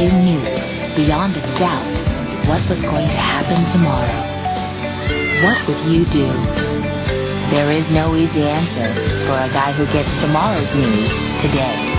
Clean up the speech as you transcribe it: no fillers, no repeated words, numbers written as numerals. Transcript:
who knew, beyond a doubt, what was going to happen tomorrow? What would you do? There is no easy answer for a guy who gets tomorrow's news today.